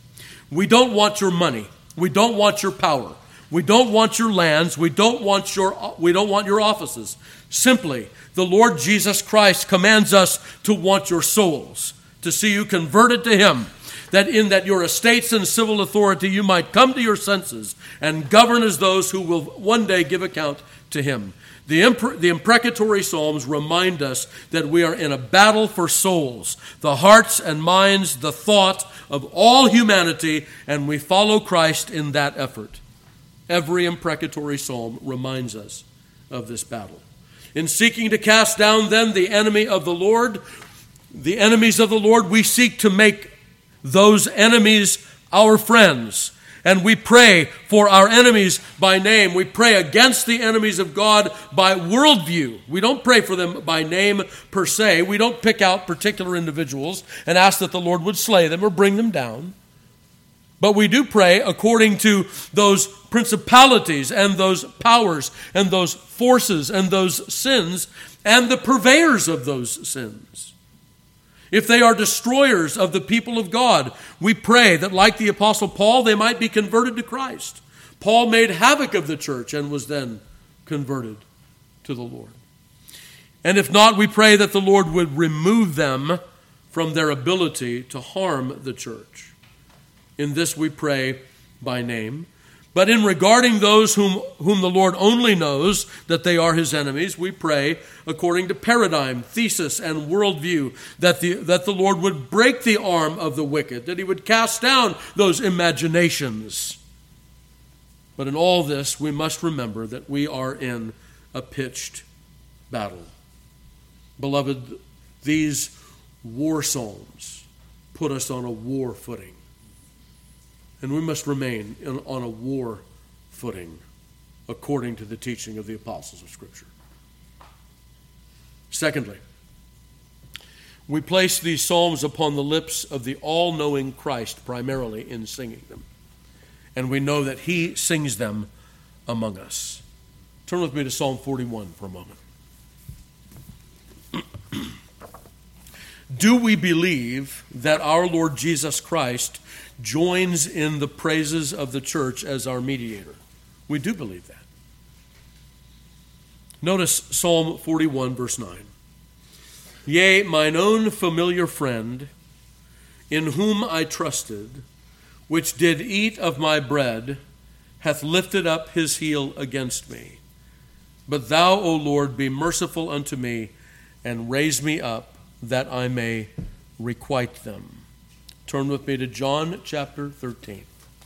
We don't want your money. We don't want your power. We don't want your lands. We don't want your, we don't want your offices. Simply, the Lord Jesus Christ commands us to want your souls, to see you converted to him, that in that your estates and civil authority you might come to your senses and govern as those who will one day give account to him. The, impre- the imprecatory Psalms remind us that we are in a battle for souls, the hearts and minds, the thought of all humanity, and we follow Christ in that effort. Every imprecatory Psalm reminds us of this battle. In seeking to cast down then the enemy of the Lord, the enemies of the Lord, we seek to make those enemies our friends. And we pray for our enemies by name. We pray against the enemies of God by worldview. We don't pray for them by name per se. We don't pick out particular individuals and ask that the Lord would slay them or bring them down. But we do pray according to those principalities and those powers and those forces and those sins and the purveyors of those sins. If they are destroyers of the people of God, we pray that, like the Apostle Paul, they might be converted to Christ. Paul made havoc of the church and was then converted to the Lord. And if not, we pray that the Lord would remove them from their ability to harm the church. In this we pray by name. But in regarding those whom, whom the Lord only knows that they are his enemies, we pray according to paradigm, thesis, and worldview that the, that the Lord would break the arm of the wicked, that he would cast down those imaginations. But in all this, we must remember that we are in a pitched battle. Beloved, these war psalms put us on a war footing. And we must remain in, on a war footing according to the teaching of the apostles of Scripture. Secondly, we place these psalms upon the lips of the all-knowing Christ primarily in singing them. And we know that he sings them among us. Turn with me to Psalm forty-one for a moment. Do we believe that our Lord Jesus Christ joins in the praises of the church as our mediator? We do believe that. Notice Psalm forty-one, verse nine. Yea, mine own familiar friend, in whom I trusted, which did eat of my bread, hath lifted up his heel against me. But thou, O Lord, be merciful unto me, and raise me up, that I may requite them. Turn with me to John chapter thirteen.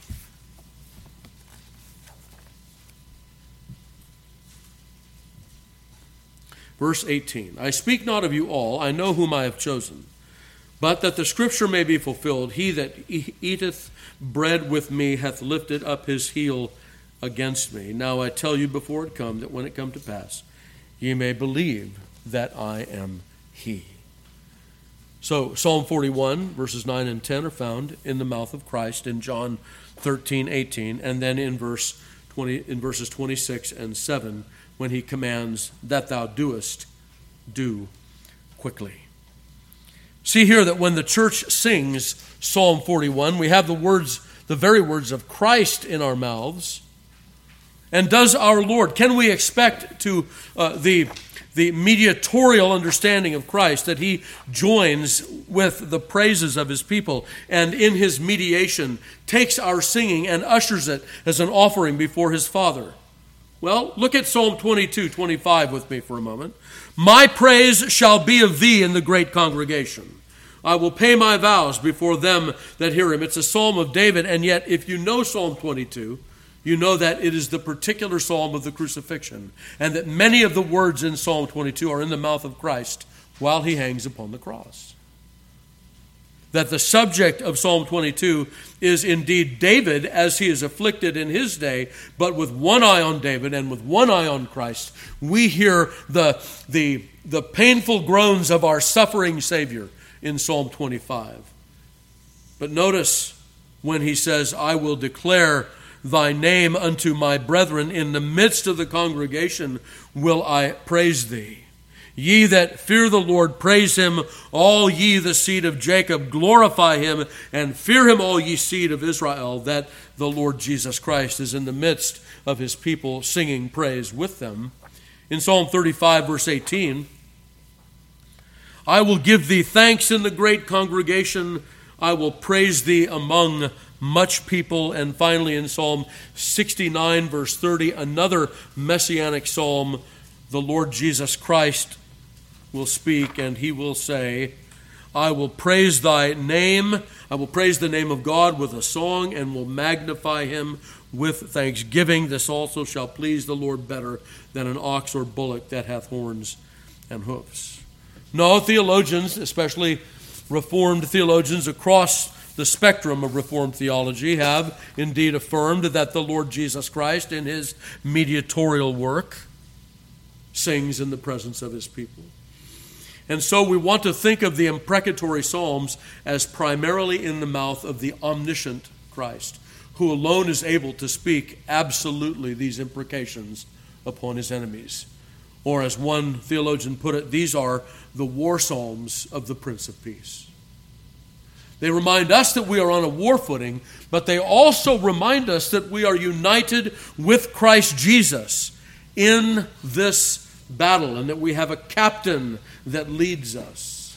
Verse eighteen. I speak not of you all, I know whom I have chosen. But that the scripture may be fulfilled, he that eateth bread with me hath lifted up his heel against me. Now I tell you before it come, that when it come to pass, ye may believe that I am he. So Psalm forty-one, verses nine and ten are found in the mouth of Christ in John thirteen, eighteen, and then in verse twenty, in verses twenty-six and seven, when he commands that thou doest, do quickly. See here that when the church sings Psalm forty-one, we have the words, the very words of Christ in our mouths. And does our Lord, can we expect to uh, the the mediatorial understanding of Christ, that he joins with the praises of his people and in his mediation takes our singing and ushers it as an offering before his Father? Well, look at Psalm twenty-two, twenty-five with me for a moment. My praise shall be of thee in the great congregation. I will pay my vows before them that hear him. It's a psalm of David, and yet if you know Psalm twenty-two, you know that it is the particular psalm of the crucifixion, and that many of the words in Psalm twenty-two are in the mouth of Christ while he hangs upon the cross. That the subject of Psalm twenty-two is indeed David as he is afflicted in his day, but with one eye on David and with one eye on Christ, we hear the, the, the painful groans of our suffering Savior in Psalm twenty-five. But notice when he says, I will declare thy name unto my brethren, in the midst of the congregation will I praise thee. Ye that fear the Lord, praise him. All ye the seed of Jacob, glorify him, and fear him, all ye seed of Israel, that the Lord Jesus Christ is in the midst of his people, singing praise with them. In Psalm thirty-five, verse eighteen, I will give thee thanks in the great congregation. I will praise thee among much people. And finally in Psalm sixty-nine, verse thirty, another messianic psalm, the Lord Jesus Christ will speak, and he will say, I will praise thy name. I will praise the name of God with a song, and will magnify him with thanksgiving. This also shall please the Lord better than an ox or bullock that hath horns and hoofs. No, theologians, especially Reformed theologians across the spectrum of Reformed theology, have indeed affirmed that the Lord Jesus Christ, in his mediatorial work, sings in the presence of his people. And so we want to think of the imprecatory psalms as primarily in the mouth of the omniscient Christ, who alone is able to speak absolutely these imprecations upon his enemies. Or as one theologian put it, these are the war psalms of the Prince of Peace. They remind us that we are on a war footing, but they also remind us that we are united with Christ Jesus in this battle, and that we have a captain that leads us.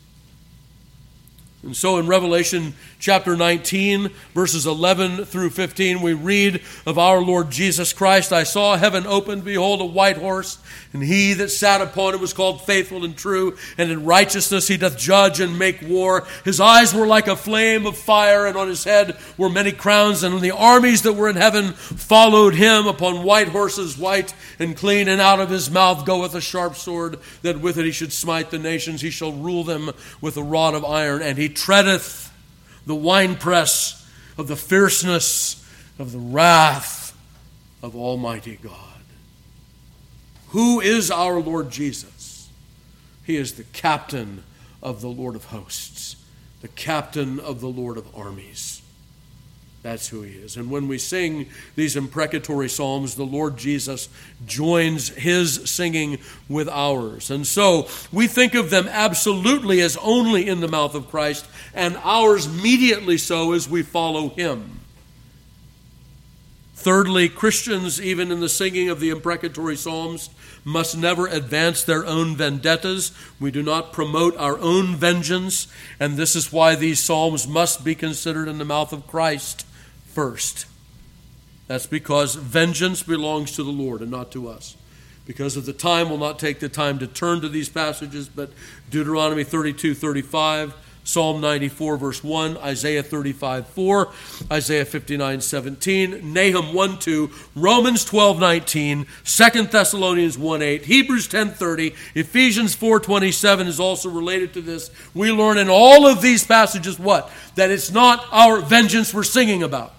And so in Revelation chapter nineteen, verses eleven through fifteen, we read of our Lord Jesus Christ. I saw heaven opened, behold, a white horse, and he that sat upon it was called Faithful and True, and in righteousness he doth judge and make war. His eyes were like a flame of fire, and on his head were many crowns, and the armies that were in heaven followed him upon white horses, white and clean, and out of his mouth goeth a sharp sword, that with it he should smite the nations. He shall rule them with a rod of iron, and he treadeth the winepress of the fierceness of the wrath of Almighty God. Who is our Lord Jesus? He is the captain of the Lord of hosts, the captain of the Lord of armies. That's who he is. And when we sing these imprecatory psalms, the Lord Jesus joins his singing with ours. And so we think of them absolutely as only in the mouth of Christ, and ours immediately so as we follow him. Thirdly, Christians, even in the singing of the imprecatory psalms, must never advance their own vendettas. We do not promote our own vengeance, and this is why these psalms must be considered in the mouth of Christ first. That's because vengeance belongs to the Lord and not to us. Because of the time, we'll not take the time to turn to these passages, but Deuteronomy thirty-two thirty-five, Psalm ninety-four verse one, Isaiah thirty-five four, Isaiah fifty-nine seventeen, Nahum one two, Romans twelve nineteen, Second Thessalonians one eight, Hebrews ten thirty, Ephesians four twenty-seven is also related to this. We learn in all of these passages what? That it's not our vengeance we're singing about.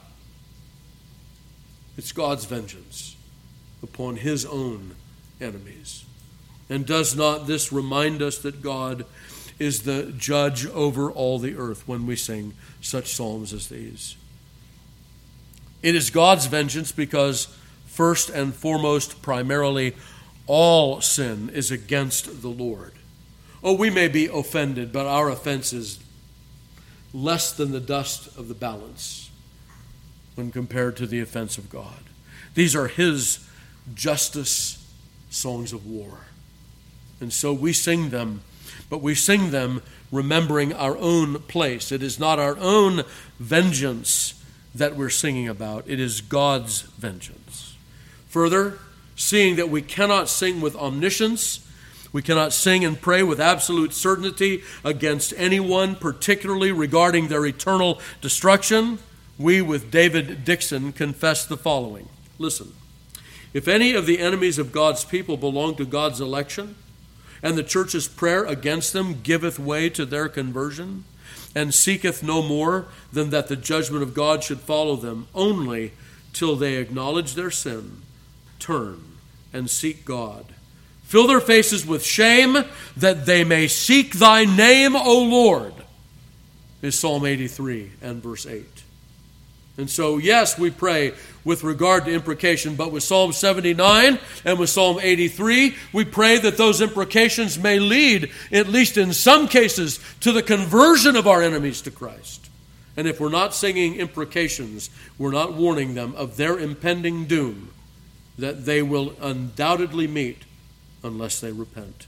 It's God's vengeance upon his own enemies. And does not this remind us that God is the judge over all the earth when we sing such psalms as these? It is God's vengeance because, first and foremost, primarily, all sin is against the Lord. Oh, we may be offended, but our offense is less than the dust of the balance when compared to the offense of God. These are his justice songs of war. And so we sing them, but we sing them remembering our own place. It is not our own vengeance that we're singing about. It is God's vengeance. Further, seeing that we cannot sing with omniscience, we cannot sing and pray with absolute certainty against anyone, particularly regarding their eternal destruction, we, with David Dixon, confess the following. Listen, if any of the enemies of God's people belong to God's election, and the church's prayer against them giveth way to their conversion, and seeketh no more than that the judgment of God should follow them, only till they acknowledge their sin, turn, and seek God, fill their faces with shame, that they may seek thy name, O Lord, is Psalm eighty-three and verse eight. And so, yes, we pray with regard to imprecation, but with Psalm seventy-nine and with Psalm eighty-three, we pray that those imprecations may lead, at least in some cases, to the conversion of our enemies to Christ. And if we're not singing imprecations, we're not warning them of their impending doom that they will undoubtedly meet unless they repent.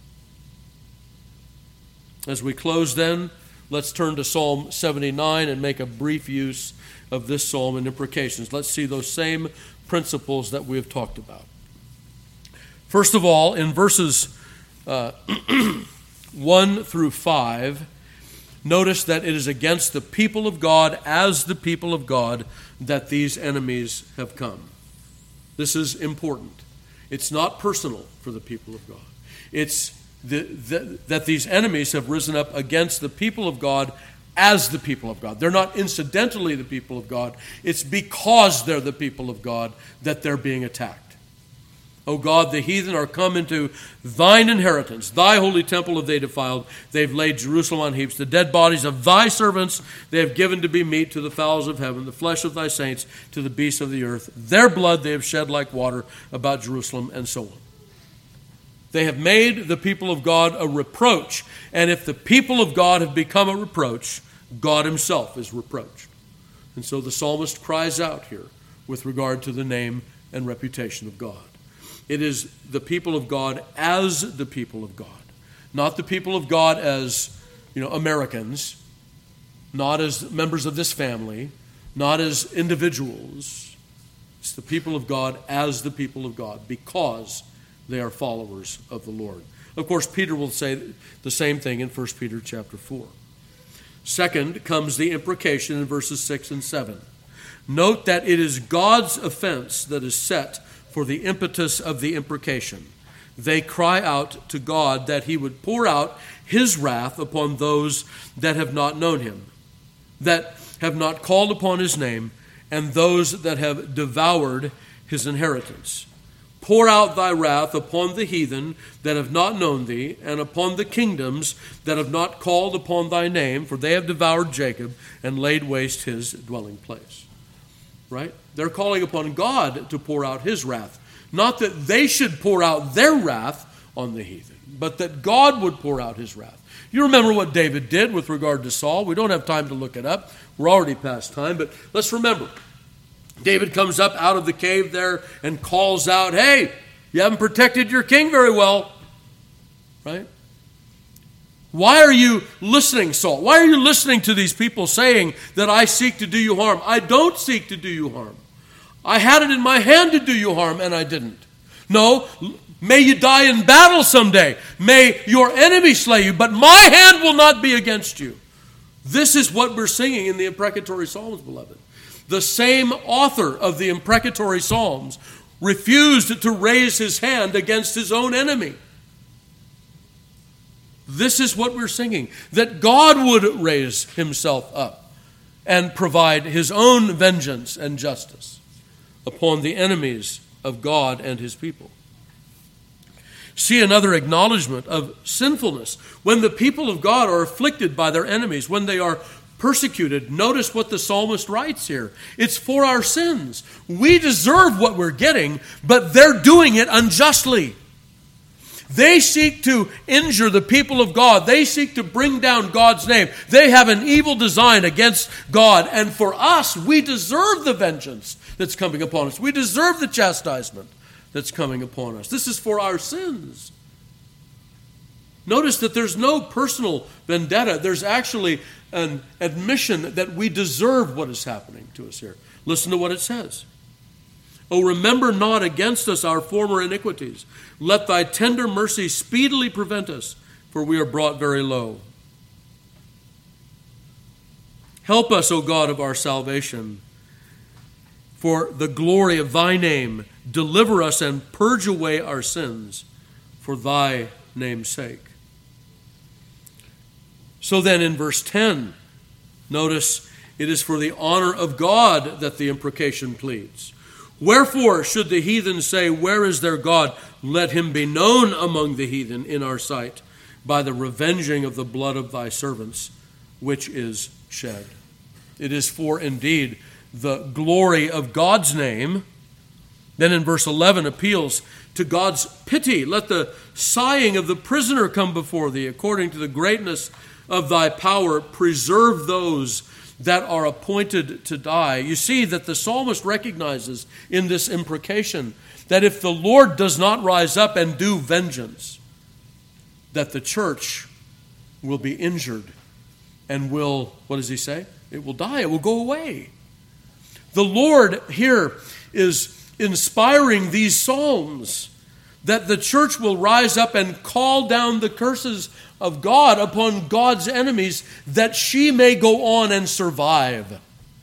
As we close then, let's turn to Psalm seventy-nine and make a brief use of this psalm and imprecations. Let's see those same principles that we have talked about. First of all, in verses uh, one through five, notice that it is against the people of God, as the people of God, that these enemies have come. This is important. It's not personal for the people of God. It's the, the, that these enemies have risen up against the people of God as the people of God. They're not incidentally the people of God. It's because they're the people of God that they're being attacked. O God, the heathen are come into thine inheritance. Thy holy temple have they defiled. They've laid Jerusalem on heaps. The dead bodies of thy servants they have given to be meat to the fowls of heaven, the flesh of thy saints to the beasts of the earth. Their blood they have shed like water about Jerusalem, and so on. They have made the people of God a reproach. And if the people of God have become a reproach, God himself is reproached. And so the psalmist cries out here with regard to the name and reputation of God. It is the people of God as the people of God. Not the people of God as, you know, Americans, not as members of this family, not as individuals. It's the people of God as the people of God because they are followers of the Lord. Of course, Peter will say the same thing in First Peter chapter four. Second comes the imprecation in verses six and seven. Note that it is God's offense that is set for the impetus of the imprecation. They cry out to God that he would pour out his wrath upon those that have not known him, that have not called upon his name, and those that have devoured his inheritance. Pour out thy wrath upon the heathen that have not known thee, and upon the kingdoms that have not called upon thy name, for they have devoured Jacob and laid waste his dwelling place. Right? They're calling upon God to pour out his wrath. Not that they should pour out their wrath on the heathen, but that God would pour out his wrath. You remember what David did with regard to Saul. We don't have time to look it up. We're already past time, but let's remember. David comes up out of the cave there and calls out, hey, you haven't protected your king very well. Right? Why are you listening, Saul? Why are you listening to these people saying that I seek to do you harm? I don't seek to do you harm. I had it in my hand to do you harm, and I didn't. No, may you die in battle someday. May your enemy slay you, but my hand will not be against you. This is what we're singing in the imprecatory Psalms, beloved. The same author of the imprecatory Psalms refused to raise his hand against his own enemy. This is what we're singing, that God would raise himself up and provide his own vengeance and justice upon the enemies of God and his people. See another acknowledgement of sinfulness. When the people of God are afflicted by their enemies, when they are persecuted, notice what the psalmist writes here. It's for our sins. We deserve what we're getting, but they're doing it unjustly. They seek to injure the people of God. They seek to bring down God's name. They have an evil design against God. And for us, we deserve the vengeance that's coming upon us. We deserve the chastisement that's coming upon us. This is for our sins. Notice that there's no personal vendetta. There's actually an admission that we deserve what is happening to us here. Listen to what it says. O remember not against us our former iniquities. Let thy tender mercy speedily prevent us, for we are brought very low. Help us, O God of our salvation, for the glory of thy name. Deliver us and purge away our sins for thy name's sake. So then in verse ten, notice it is for the honor of God that the imprecation pleads. Wherefore should the heathen say, where is their God? Let him be known among the heathen in our sight by the revenging of the blood of thy servants, which is shed. It is for indeed the glory of God's name. Then in verse eleven appeals to God's pity. Let the sighing of the prisoner come before thee. According to the greatness of thy power, preserve those that are appointed to die. You see that the psalmist recognizes in this imprecation that if the Lord does not rise up and do vengeance, that the church will be injured and will, what does he say? It will die. It will go away. The Lord here is inspiring these psalms that the church will rise up and call down the curses of God upon God's enemies, that she may go on and survive.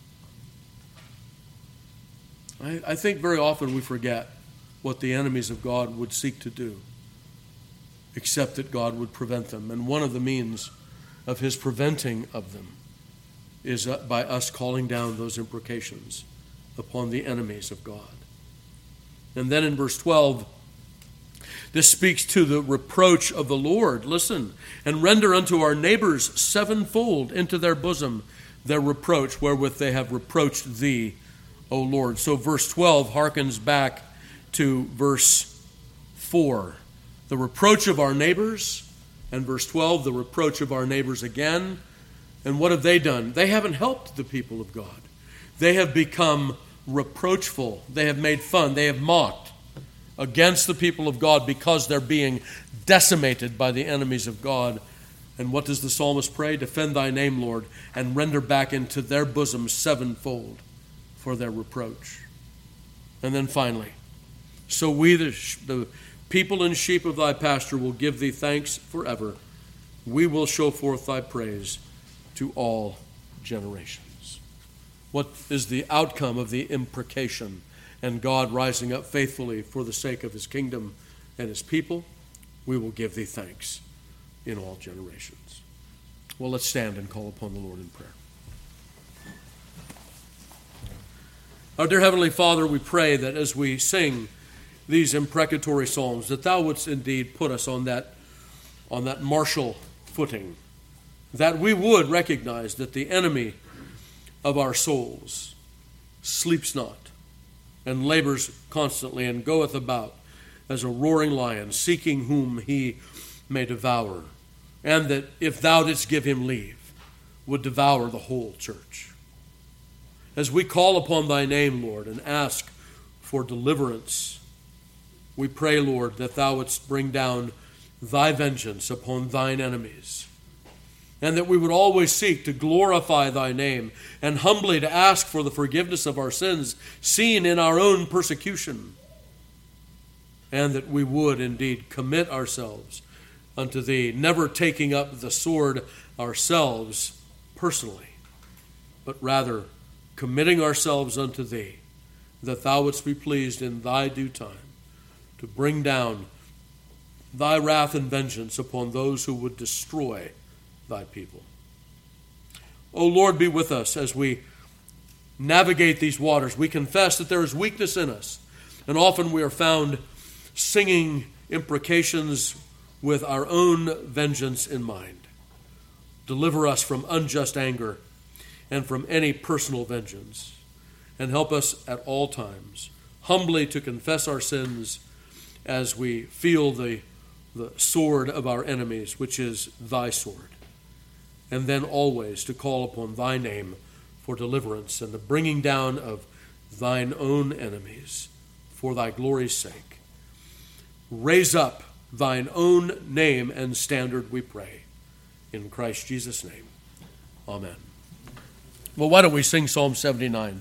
I, I think very often we forget what the enemies of God would seek to do, except that God would prevent them. And one of the means of his preventing of them is by us calling down those imprecations upon the enemies of God. And then in verse twelve, this speaks to the reproach of the Lord. Listen, and render unto our neighbors sevenfold into their bosom their reproach, wherewith they have reproached thee, O Lord. So verse twelve harkens back to verse four. The reproach of our neighbors, and verse twelve, the reproach of our neighbors again. And what have they done? They haven't helped the people of God. They have become reproachful. They have made fun. They have mocked against the people of God because they're being decimated by the enemies of God. And what does the psalmist pray? Defend thy name, Lord, and render back into their bosom sevenfold for their reproach. And then finally, so we, the, the people and sheep of thy pasture, will give thee thanks forever. We will show forth thy praise to all generations. What is the outcome of the imprecation and God rising up faithfully for the sake of his kingdom and his people? We will give thee thanks in all generations. Well, let's stand and call upon the Lord in prayer. Our dear Heavenly Father, we pray that as we sing these imprecatory psalms, that thou wouldst indeed put us on that, on that martial footing, that we would recognize that the enemy of our souls sleeps not and labors constantly and goeth about as a roaring lion, seeking whom he may devour, and that if thou didst give him leave, would devour the whole church. As we call upon thy name, Lord, and ask for deliverance, we pray, Lord, that thou wouldst bring down thy vengeance upon thine enemies, and that we would always seek to glorify thy name and humbly to ask for the forgiveness of our sins seen in our own persecution, and that we would indeed commit ourselves unto thee, never taking up the sword ourselves personally, but rather committing ourselves unto thee, that thou wouldst be pleased in thy due time to bring down thy wrath and vengeance upon those who would destroy thy people. O Lord, be with us as we navigate these waters. We confess that there is weakness in us, and often we are found singing imprecations with our own vengeance in mind. Deliver us from unjust anger and from any personal vengeance, and help us at all times humbly to confess our sins as we feel the, the sword of our enemies, which is thy sword, and then always to call upon thy name for deliverance and the bringing down of thine own enemies for thy glory's sake. Raise up thine own name and standard, we pray. In Christ Jesus' name, amen. Well, why don't we sing Psalm seventy-nine